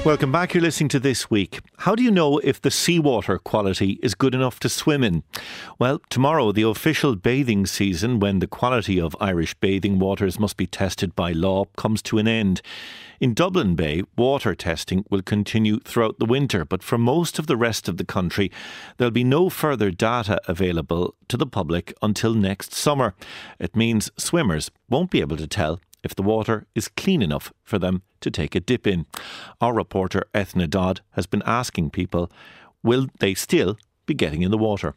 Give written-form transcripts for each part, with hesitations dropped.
Welcome back. You're listening to This Week. How do you know if the seawater quality is good enough to swim in? Well, tomorrow, the official bathing season, when the quality of Irish bathing waters must be tested by law, comes to an end. In Dublin Bay, water testing will continue throughout the winter, but for most of the rest of the country, there'll be no further data available to the public until next summer. It means swimmers won't be able to tell if the water is clean enough for them to take a dip in. Our reporter Ethna Dodd has been asking people, will they still be getting in the water?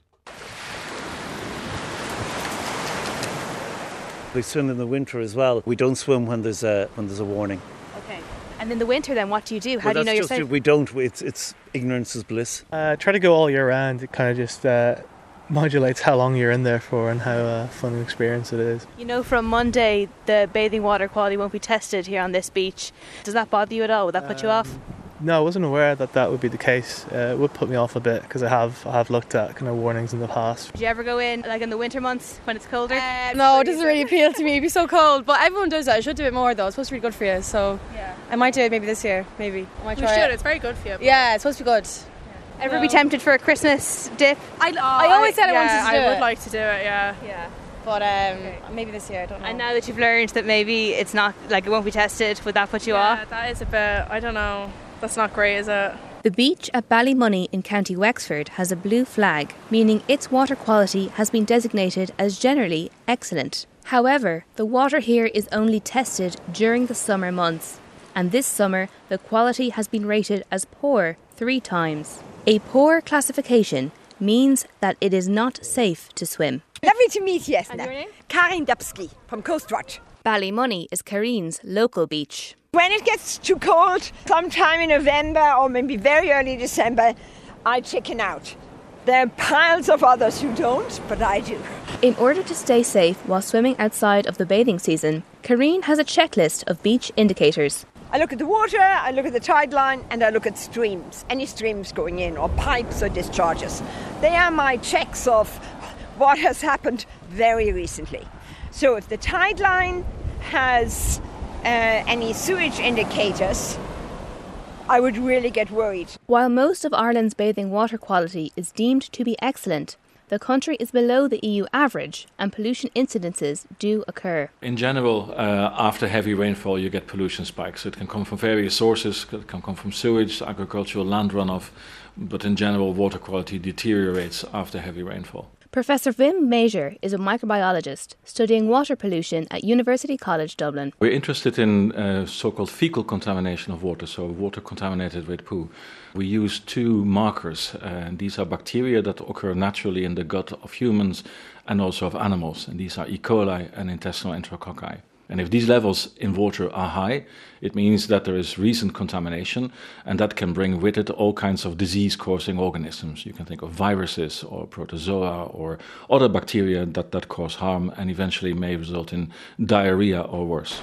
We swim in the winter as well. We don't swim when there's a warning. Okay. And in the winter then, what do you do? How do you know you're safe? We don't. It's ignorance is bliss. Try to go all year round. It kind of just modulates how long you're in there for and how fun an experience it is. You know, from Monday, the bathing water quality won't be tested here on this beach. Does that bother you at all? Would that put you off? No, I wasn't aware that would be the case. It would put me off a bit because I have looked at kind of warnings in the past. Do you ever go in like in the winter months when it's colder? No, it doesn't really appeal to me. It'd be so cold. But everyone does that. I should do it more though. It's supposed to be good for you. So yeah. I might do it maybe this year. Maybe. I might try it. It's very good for you. Yeah, it's supposed to be good. Ever be tempted for a Christmas dip? I always said I wanted to do it. I would like to do it, yeah. But maybe this year, I don't know. And now that you've learned that maybe it's not, like it won't be tested, would that put you off? Yeah, that is a bit, I don't know, that's not great, is it? The beach at Ballymoney in County Wexford has a blue flag, meaning its water quality has been designated as generally excellent. However, the water here is only tested during the summer months, and this summer the quality has been rated as poor 3 times. A poor classification means that it is not safe to swim. Lovely to meet you, And your name? Karin Dubsky from Coastwatch. Ballymoney is Kareen's local beach. When it gets too cold, sometime in November or maybe very early December, I chicken out. There are piles of others who don't, but I do. In order to stay safe while swimming outside of the bathing season, Kareen has a checklist of beach indicators. I look at the water, I look at the tide line, and I look at streams, any streams going in, or pipes or discharges. They are my checks of what has happened very recently. So if the tide line has any sewage indicators, I would really get worried. While most of Ireland's bathing water quality is deemed to be excellent, the country is below the EU average and pollution incidences do occur. In general, after heavy rainfall you get pollution spikes. It can come from various sources, it can come from sewage, agricultural land runoff, but in general water quality deteriorates after heavy rainfall. Professor Wim Major is a microbiologist studying water pollution at University College Dublin. We're interested in so-called fecal contamination of water, so water contaminated with poo. We use 2 markers, and these are bacteria that occur naturally in the gut of humans and also of animals, and these are E. coli and intestinal enterococci. And if these levels in water are high, it means that there is recent contamination, and that can bring with it all kinds of disease-causing organisms. You can think of viruses or protozoa or other bacteria that cause harm and eventually may result in diarrhea or worse.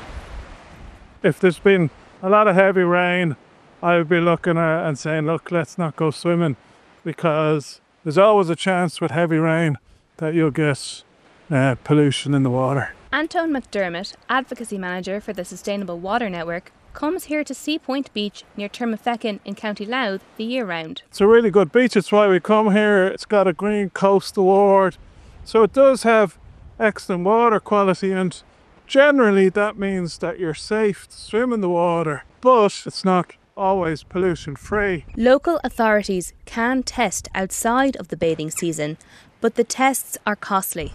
If there's been a lot of heavy rain, I would be looking at and saying, look, let's not go swimming, because there's always a chance with heavy rain that you'll get pollution in the water. Anton McDermott, Advocacy Manager for the Sustainable Water Network, comes here to Sea Point Beach near Termafeckin in County Louth the year round. It's a really good beach, it's why we come here. It's got a Green Coast Award, so it does have excellent water quality, and generally that means that you're safe to swim in the water, but it's not always pollution free. Local authorities can test outside of the bathing season, but the tests are costly.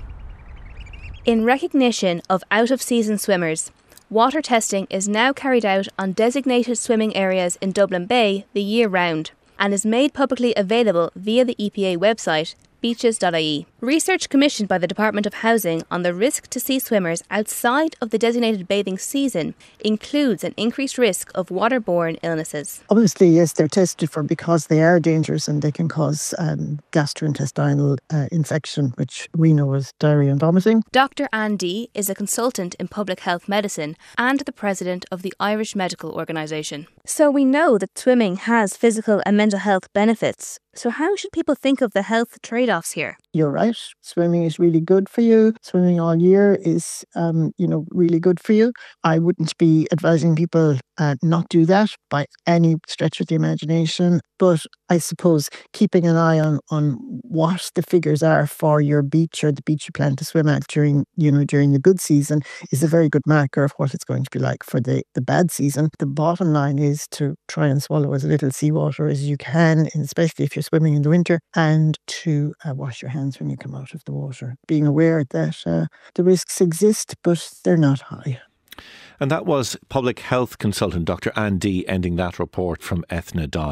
In recognition of out-of-season swimmers, water testing is now carried out on designated swimming areas in Dublin Bay the year round and is made publicly available via the EPA website beaches.ie. Research commissioned by the Department of Housing on the risk to sea swimmers outside of the designated bathing season includes an increased risk of waterborne illnesses. Obviously, yes, they're tested for because they are dangerous and they can cause gastrointestinal infection, which we know as diarrhoea and vomiting. Dr. Anne Dee is a consultant in public health medicine and the president of the Irish Medical Organisation. So we know that swimming has physical and mental health benefits. So how should people think of the health trade-offs here? You're right. Swimming is really good for you. Swimming all year is, really good for you. I wouldn't be advising people not do that by any stretch of the imagination. But I suppose keeping an eye on what the figures are for your beach or the beach you plan to swim at during the good season is a very good marker of what it's going to be like for the bad season. The bottom line is to try and swallow as little seawater as you can, especially if you're swimming in the winter, and to wash your hands when you come out of the water, being aware that the risks exist, but they're not high. And that was public health consultant Dr. Anne Dee ending that report from Ethna Dodd.